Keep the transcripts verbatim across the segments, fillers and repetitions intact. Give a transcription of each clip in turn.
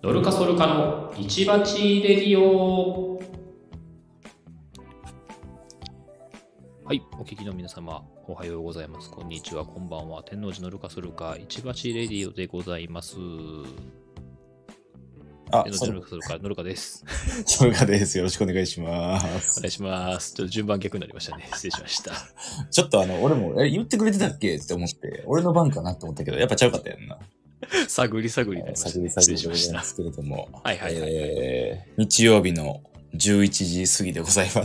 ノルカソルカの市バチレディオ。はい、お聞きの皆様、おはようございます。こんにちは、こんばんは。天王寺ノルカソルカ市バチレディオでございます。 あ、 天王寺ノルカソルカ、ノルカです。 ソルカです。よろしくお願いします。 お願いします。ちょっと順番逆になりましたね。失礼しました。 ちょっとあの、俺も、え、言ってくれてたっけって思って、俺の番かなって思ったけど、やっぱちゃうかったやんな。 探り探りになりました、ね。 探り探り失礼しました。 ですけれども。 はいはいはい、はいえー。日曜日のじゅういちじ過ぎでございます。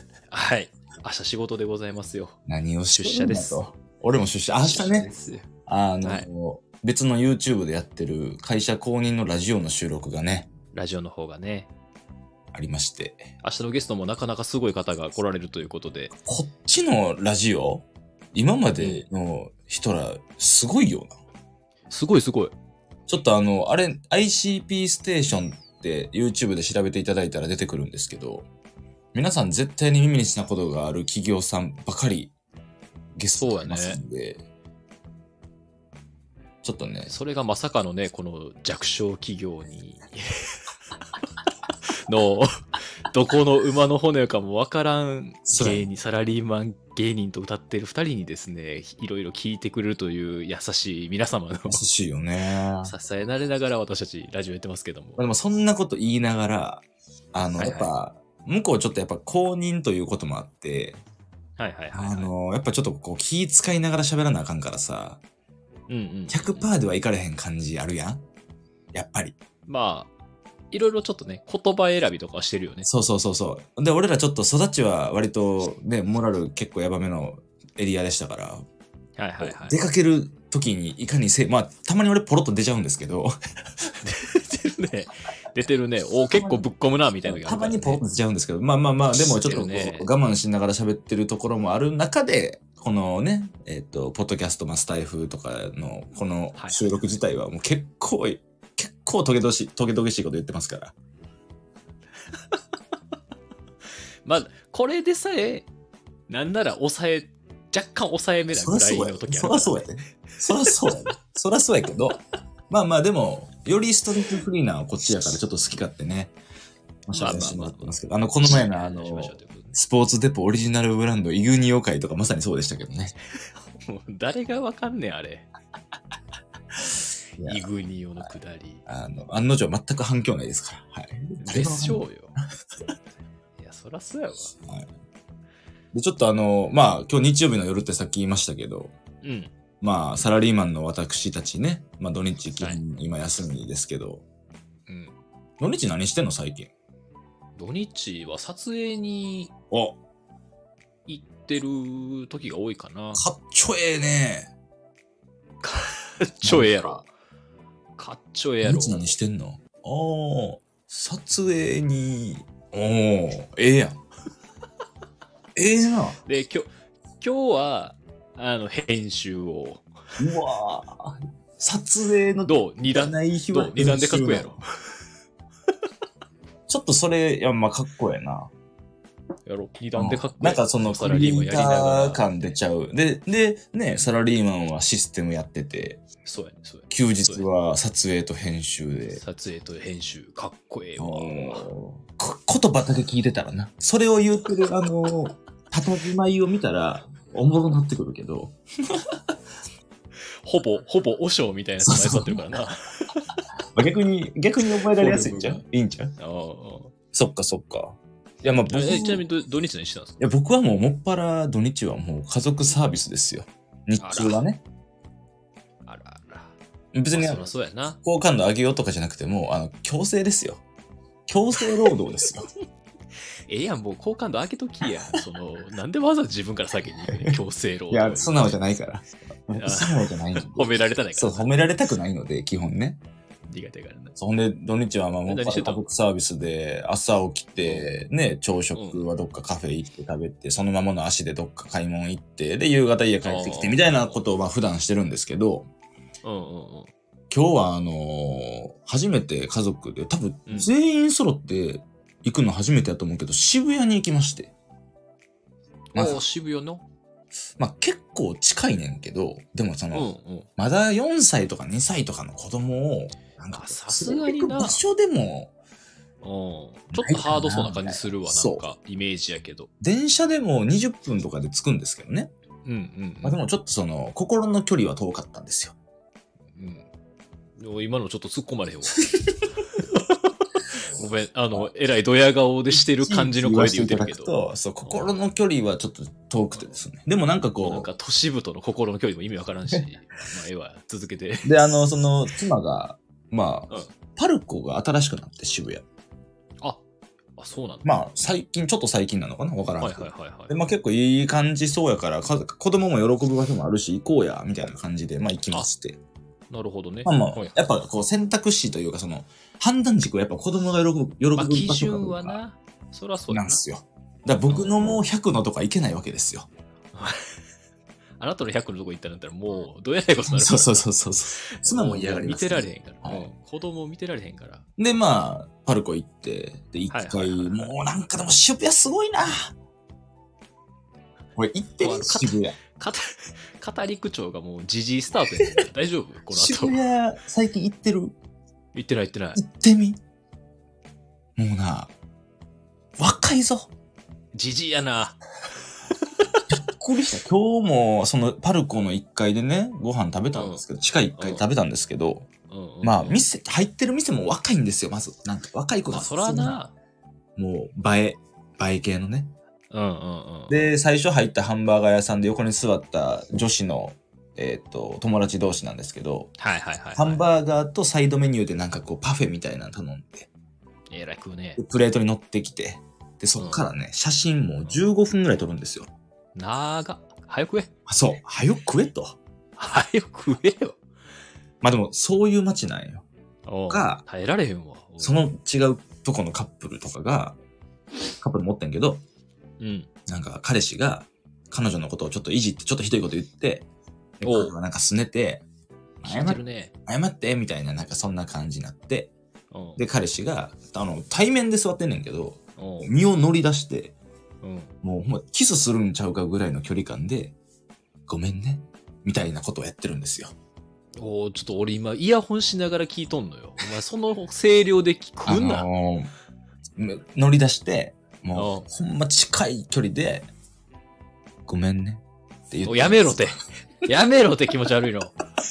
はい。明日仕事でございますよ。 何をしてるんだと。 出社です。 俺も出社。明日ね。あの、はい、別の YouTube でやってる会社公認のラジオの収録がね。 ラジオの方がね。 ありまして。 明日のゲストもなかなかすごい方が来られるということで。 こっちのラジオ今までの人らすごいよな。 すごいすごい。 ちょっとあの、あれ、アイシーピー ステーションって YouTube で調べていただいたら出てくるんですけど、皆さん絶対に耳にしたことがある企業さんばかりゲストがいますんで、ね、ちょっとね。 それがまさかのね、この弱小企業にの、どこの馬の骨かもわからん芸人、サラリーマン芸人と歌ってる二人にですね、いろいろ聞いてくれるという優しい皆様の。 優しいよね。 支えられながら私たちラジオやってますけども。 でもそんなこと言いながら、あの、はいはい、やっぱ、向こうちょっとやっぱ公認ということもあって、 はいはいはい、はい。 あの、やっぱちょっとこう気使いながら喋らなあかんからさ、 うんうんうん、 ひゃくパーセント ではいかれへん感じあるやんやっぱり。 まあ、いろいろちょっとね、言葉選びとかしてるよね。 そうそうそうそう。で、俺らちょっと育ちは割とね、モラル結構ヤバめのエリアでしたから、 はいはいはい。 出かける時にいかにせ、まあ、たまに俺ポロッと出ちゃうんですけど。 出てるね。出てるね。お結構ぶっ込むな、みたいな、ね。 たまにポロッと出ちゃうんですけど、まあまあまあ、でもちょっと、ね、我慢しながら喋ってるところもある中で、このね、えっ、ー、と、ポッドキャスト、まあ、スタイフとかの、この収録自体はもう結構、はい、結構トゲトゲしい、トゲトゲしいこと言ってますから。 まあ、これでさえ、なんなら抑え、若干抑えめなぐらいの時ある、ね。 そらそうやね。そらそうやね。そらそうやけど、まあまあでも、よりストリートフリーなこっちやからちょっと好き勝手ね。まあまあまあまあ。あの、この前のあの、スポーツデポオリジナルブランドイグニオ会とかまさにそうでしたけどね。 もう誰がわかんねん、あれ。イグニオのくだり。 あの、案の定全く反響ないですから。はい。 でしょうよ。いや、そらそうやわ。はい。 で、ちょっとあの、まあ、今日日曜日の夜ってさっき言いましたけど、 うん。 まあ、サラリーマンの私たちね、まあ、土日基本今休みですけど、はい、うん。土日何してんの最近？ 土日は撮影に行ってる時が多いかな。 かっちょええね。 かっちょええやろ。かっちょええやろ。 土日何してんの？ああ、撮影に、おー、ええやん。ええな。 で、今日、今日は、あの、編集を。 うわぁ。撮影の、 どう二段、 ない日はどう二段でかっこいいやろ。 ちょっとそれ、いや、まあ、かっこええな。 やろ。二段でかっこいい。 なんかその、クリエイター感出ちゃう。で、で、ね、サラリーマンはシステムやってて。 そうやね、そうやね。 休日は撮影と編集で。 撮影と編集、かっこええわ。 言葉だけ聞いてたらな。それを言ってる、あの、たたずまいを見たら、おもろなってくるけど。 ほぼ、ほぼ、おしょうみたいな名前座ってるからな。 逆に、逆に覚えられやすいんちゃう？いいんちゃう？ああ。そっかそっか。いや、まあ僕、 え、ちなみに土日何してたんですか？ いや、僕はもうもっぱら土日はもう家族サービスですよ。日中はね。 あらあら。 別に、 そうやな。 好感度上げようとかじゃなくても、あの、強制ですよ。強制労働ですよ。 ええやん、もう好感度上げときや。その、なんでわざわざ自分から先に言うね、強制労働。いや、素直じゃないから。素直じゃないので。 褒められたないから。 そう、褒められたくないので、基本ね。 苦手からね。 そんで、土日はまあ、もう家族サービスで、朝起きて、ね、朝食はどっかカフェ行って食べて、そのままの足でどっか買い物行って、で、夕方家帰ってきて、みたいなことをまあ普段してるんですけど、 うんうんうん。 今日はあのー、初めて家族で、多分全員揃って行くの初めてやと思うけど、渋谷に行きまして。 まあ、渋谷のまあ結構近いねんけど、でもその、 うんうん、 まだよんさいとかにさいとかの子供を、 なんか、 さすがにな。 場所でも、 うん、ちょっとハードそうな感じするわ、なんか、イメージやけど。 電車でもにじゅっぷんとかで着くんですけどね。 うんうん、うん。 まあでもちょっとその、心の距離は遠かったんですよ。 うん。今のちょっと突っ込まれへんわ。ごめん、あの、えらいドヤ顔でしてる感じの声で言ってるけど。 そう、心の距離はちょっと遠くてですね。でもなんかこう。 なんか都市部との心の距離も意味わからんし、まあ、ええわ、続けて。 で、あの、その、妻が、まあ、 うん、 パルコが新しくなって渋谷。 あ、あ、そうなんだ。 まあ、最近、ちょっと最近なのかなわからん。 はいはいはいはい。 で、まあ結構いい感じそうやから、か子供も喜ぶ場所もあるし、行こうや、みたいな感じで、まあ行きまして。 なるほどね。 まあまあ、 はいはい、 やっぱこう選択肢というか、その、判断軸はやっぱ子供が喜ぶ、喜ぶ場所かどうか。 まあ、基準はな、そらそうなんですよ。だから僕のもうひゃくのとか行けないわけですよ。 あなたのひゃくのとこ行ったんだったらもう、どうやらいことになるから。そうそうそうそう。妻も嫌がります、 ね。見てられへんから。 はい、 子供見てられへんから。 で、まあ、パルコ行って、で、一回、はいはいはいはい、もうなんかでも渋谷すごいな。これ行ってる渋谷。 語り口調がもうジジイスタートやねん。大丈夫この後。 渋谷、最近行ってる？ 行ってない行ってない。 行ってみ？もうな、若いぞ。 ジジイやな。 びっくりした。今日も、そのパルコのいっかいでね、ご飯食べたんですけど、うん、地下いっかい食べたんですけど、うんうんうん、まあ、店、入ってる店も若いんですよ、まず。なんか若い子が。 そらな。 もう、映え、映え系のね。 うんうんうん。 で、最初入ったハンバーガー屋さんで横に座った女子の、えっと、友達同士なんですけど、 はいはいはい、はい。 ハンバーガーとサイドメニューでなんかこうパフェみたいなの頼んで。 えらい食うね。 プレートに乗ってきて。で、そっからね、うん、写真もじゅうごふんぐらい撮るんですよ。 なーが、早く食え。 あ、そう、早く食えと。 早く食えよ。 まあでも、そういう街なんよ。が、 耐えられへんわ。 その違うとこのカップルとかが、カップル持ってんけど、 うん。 なんか彼氏が彼女のことをちょっといじって、ちょっとひどいこと言って、彼女がなんか拗ねて、謝って、ね、謝ってみたいな、なんかそんな感じになって、で、彼氏が、あの、対面で座ってんねんけど、身を乗り出して、うん、もうほんまキスするんちゃうかぐらいの距離感で、ごめんね、みたいなことをやってるんですよ。 おー、ちょっと俺今イヤホンしながら聞いとんのよ。お前その声量で聞くんだ。 あのー、乗り出して、もうほんま近い距離で、ごめんねって言って。 やめろって。やめろって気持ち悪いの。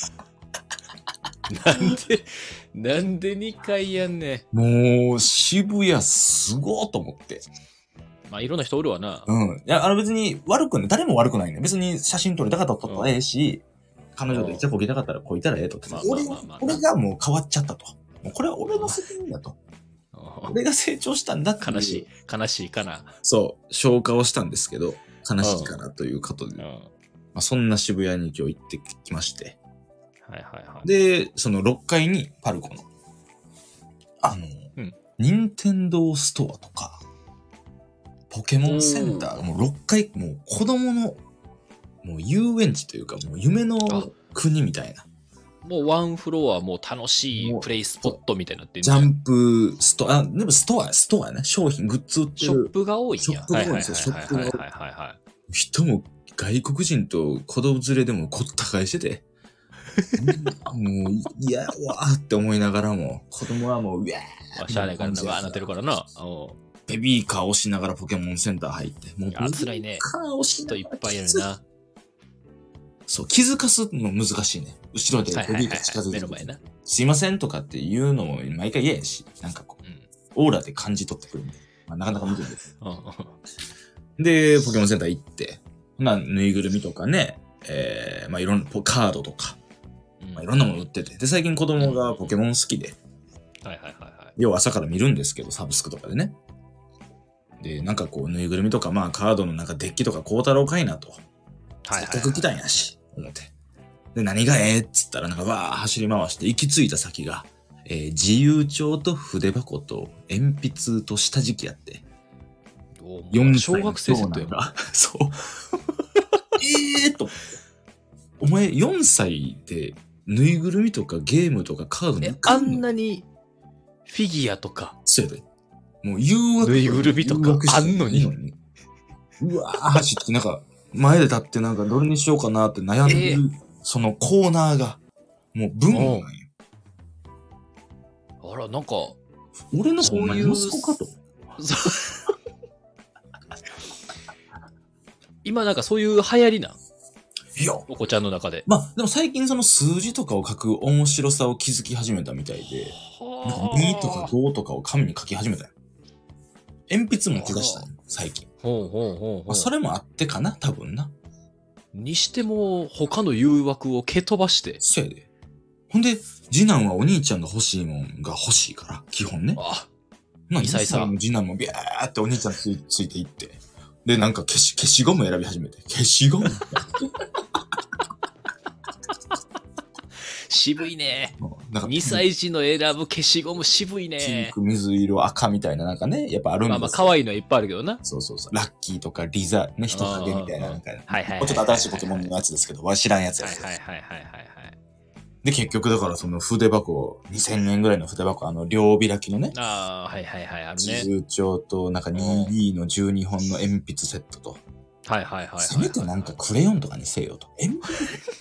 なんで、なんでにかいやんねん。もう渋谷すごーと思って。 まあいろんな人おるわな。 うん。いや、あの別に悪くね、誰も悪くないね。別に写真撮りたかったら撮ったらええし、彼女と一緒こぎたかったらこいたらええと。俺がもう変わっちゃったと。もうこれは俺の責任だと。俺が成長したんだっていう。 悲しい。悲しいかな。 そう。消化をしたんですけど、悲しいかなということで。まあ、そんな渋谷に今日行ってきまして。 はいはいはい。 で、そのろっかいにパルコの、あの、うん、任天堂ストアとか、ポケモンセンターがもうろっかい、もう子供の、もう遊園地というか、もう夢の国みたいな。 もうワンフロアもう楽しいプレイスポットみたいになってる。 ジャンプストア、でもストア、ストアね。商品、グッズ売ってる。 ショップが多いんや。 ショップが多いんですよ、ショップが多い。 はいはいはい。 人も外国人と子供連れでもこった返してて。もう、いやわーって思いながらも、子供はもう、うわー。しゃあないからな、わーなってるからな。 ベビーカー押しながらポケモンセンター入って。もう、 あ、辛いね。 カー押し人いっぱいいるな。 そう、気づかすの難しいね。後ろでベビーカー近づいて。 目の前な。 すいませんとかって言うのも毎回嫌やし、なんかこう、うん、オーラで感じ取ってくるんで、まあ、なかなか無理です。で、ポケモンセンター行って、まあ、ぬいぐるみとかね、えー、まあいろんなカードとか、まあ、いろんなもの売ってて。で、最近子供がポケモン好きで。 はいはいはいはい。 要は朝から見るんですけど、サブスクとかでね。で、なんかこう、ぬいぐるみとか、まあカードのなんかデッキとか買うたろうかいなと。はい。せっかく来たんやし、思って。で、何がええっつったら、なんかわー走り回して、行き着いた先が、えー、自由帳と筆箱と鉛筆と下敷きやって。 よん小学生セットやな。そう。ええーと。お前よんさいで、ぬいぐるみとかゲームとかカードにあんなにフィギュアとか。 そうやで。もう誘惑。 ぬいぐるみとかあんのに。 うわー走って、なんか、前で立ってなんかどれにしようかなって悩んでる、えー、そのコーナーが、もう文なんよ。 あら、なんか、 俺のそういう息子かと。 今なんかそういう流行りなんいや。 お子ちゃんの中で。 まあ、でも最近その数字とかを書く面白さを気づき始めたみたいで、なんかにとかごとかを紙に書き始めたよ。鉛筆も手出したよ、最近。 ほうほうほうほう。 まあ、それもあってかな、多分な。 にしても、他の誘惑を蹴飛ばして。 そうやで。ほんで、次男はお兄ちゃんが欲しいもんが欲しいから、基本ね。 あ、 なにさい差の次男もビャーってお兄ちゃんついついていって。で、なんか消し、消しゴム選び始めて。消しゴム渋いね。 なんかにさい児の選ぶ消しゴム渋いピンね。 ク、水色、赤みたいななんかね、やっぱあるんですよ。 まあまあ可愛いのはいっぱいあるけどな。 そうそうそう。ラッキーとかリザ、ね、人影みたいななんか、 はいはいはいはいもうちょっと新しいポケモンのやつですけど、わ知らんやつやつ。 はいはいはいはいはいはい。 で、結局だからその筆箱、にせんえんぐらいの筆箱、あの、両開きのね、 ああ、はいはいはい、あるね。 地図帳と、なんか ツーディー のじゅうにほんの鉛筆セットと。 はいはいはいはい。 せめてなんかクレヨンとかにせよと。鉛筆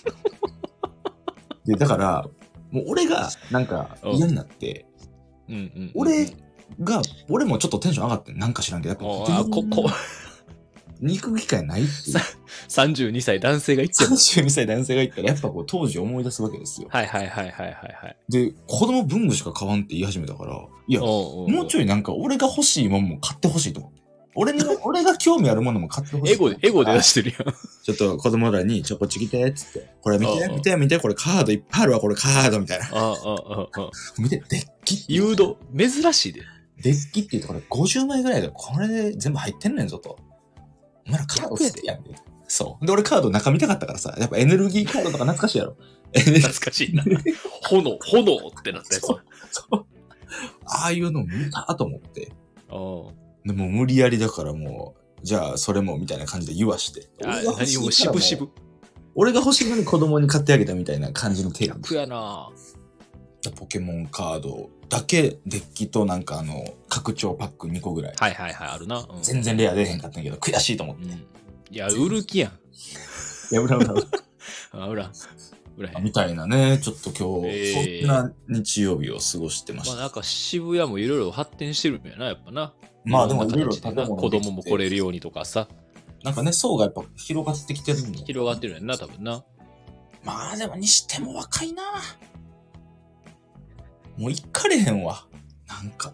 で、だから、もう俺がなんか嫌になって、 うんうんうんうん、 俺が、俺もちょっとテンション上がってんなんか知らんけど、やっぱあここに行く機会ないっていう。 さんじゅうにさい男性が言ってさんじゅうにさい男性が言ったら、やっぱこう当時思い出すわけですよ。 はいはいはいはいはいはい。 で、子供文具しか買わんって言い始めたから、いや、 おうおうおうもうちょいなんか俺が欲しいもんも買ってほしいと思って。俺の、俺が興味あるものも買ってほしい。 エゴで、エゴで出してるやん。 ちょっと子供らに、ちょ、こっち来て、つって。これ見て、 ああ見て、見て、これカードいっぱいあるわ、これカードみたいな。 ああ、ああ、ああ。 見て、デッキ。 誘導。珍しいで。 デッキって言うとこれごじゅうまいぐらいで、これで全部入ってんねんぞと。お前らカード好きやんけ。そう。で、俺カード中見たかったからさ、やっぱエネルギーカードとか懐かしいやろ。 懐かしいな。炎、炎ってなったやつ。 そうそうああいうの見たと思って。 ああ。 でも無理やりだからもう、じゃあそれもみたいな感じで言わして。 あ何もしぶしぶ。 俺が欲しいのに子供に買ってあげたみたいな感じのテーマ。 逆やな。 ポケモンカードだけデッキとなんかあの、拡張パックにこぐらい。 はいはいはい、あるな。うん、 全然レア出へんかったんやけど、悔しいと思って。うん、 いや、売る気やん。 いや、裏裏裏。 あ、裏。裏へん。 みたいなね、ちょっと今日、 えー、 そんな日曜日を過ごしてました。 まあなんか渋谷もいろいろ発展してるんやな、やっぱな。 まあでもいろいろ建物子供も来れるようにとかさ。 なんかね、層がやっぱ広がってきてるんだ。 広がってるんやな、多分な。 まあでもにしても若いな。もう行かれへんわ。なんか。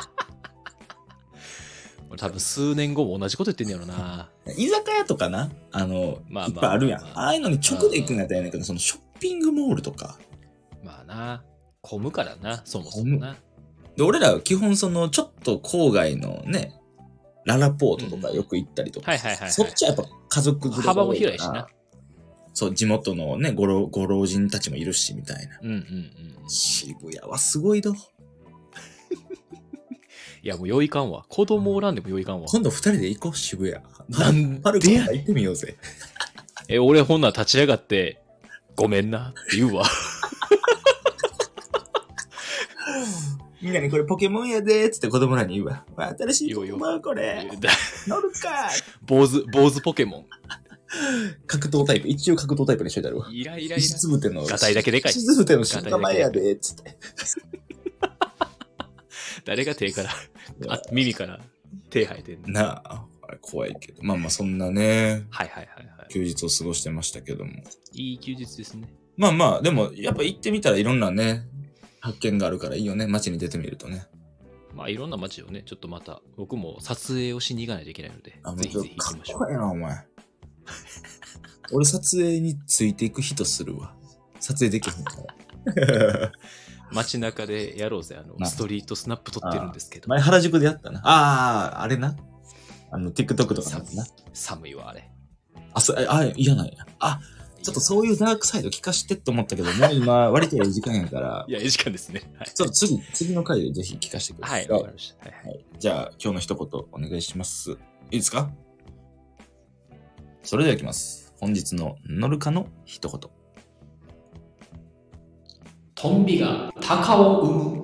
多分数年後も同じこと言ってんねやろな。 居酒屋とかな、あの、 まあまあ、 いっぱいあるやん。ああいうのに直で行くんやったらやねんけど、そのショッピングモールとか。 まあな、混むからな、そもそもな。 で、俺ら基本その、ちょっと郊外のね、ララポートとかよく行ったりとか。 はいはいはい。 そっちはやっぱ家族連れ幅も広いしな。 そう、地元のね、ご老、ご老人たちもいるし、みたいな。 うんうんうん。 渋谷はすごいど。 いや、もうよいかんわ。子供おらんでもよいかんわ。 今度二人で行こう、渋谷。 なんパルコ行ってみようぜ。 え、俺ほんなら立ち上がって、ごめんなって言うわ。 みんなにこれポケモンやでーっつって子供らに言うわ。新しいポケモンこれ。乗るか坊主、坊主ポケモン。 格闘タイプ。一応格闘タイプにしといてあるわ。 イライライラ。 石つぶての。 ガタイだけでかい。 石つぶての進化前やでーっつって。 誰が手から、あ、耳から手生えてんのなあ、あれ怖いけど。まあまあそんなね。 はいはいはいはい。 休日を過ごしてましたけども。 いい休日ですね。 まあまあ、でもやっぱ行ってみたらいろんなね、発見があるからいいよね。街に出てみるとね。 まあいろんな街をね、ちょっとまた僕も撮影をしに行かないといけないので、ぜひぜひ行きましょう。 かっこいいな、お前。俺撮影についていく人するわ。撮影できへんから。 街中でやろうぜ、あの、ストリートスナップ撮ってるんですけど。 前原宿でやったな。ああ、あれな。あの、TikTok とかな。 寒いわ、あれ。 あ、そ、あ、嫌なんや。あ、ちょっとそういうダークサイド聞かしてって思ったけど、もう今、割といい時間やから。 いや、いい時間ですね。はい。 ちょっと次、次の回でぜひ聞かせてください。 はい、わかりました。はい、はい。 じゃあ、今日の一言お願いします。いいですか？それではいきます。本日のノルカの一言。 トンビが鷹を生む。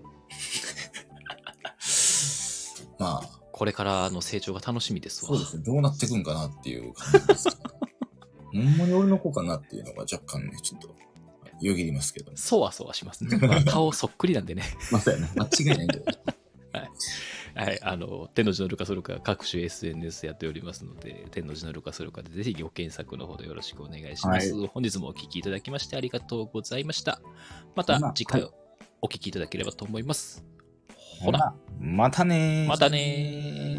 まあ、 これからの成長が楽しみですわ。 そうですね。どうなっていくんかなっていう感じです。ほんまに俺の子かなっていうのが若干ね、ちょっと。 よぎりますけど。 そわそわしますね。まあ、顔そっくりなんでね。 まあ、そうやな。間違いないんだよ。 はい。はい。あの、天の字のルカソルカ各種 エスエヌエス やっておりますので、天の字のルカソルカでぜひご検索のほどよろしくお願いします。はい、本日もお聞きいただきましてありがとうございました。また次回お聞きいただければと思います。ほな。 またねー。 またねー。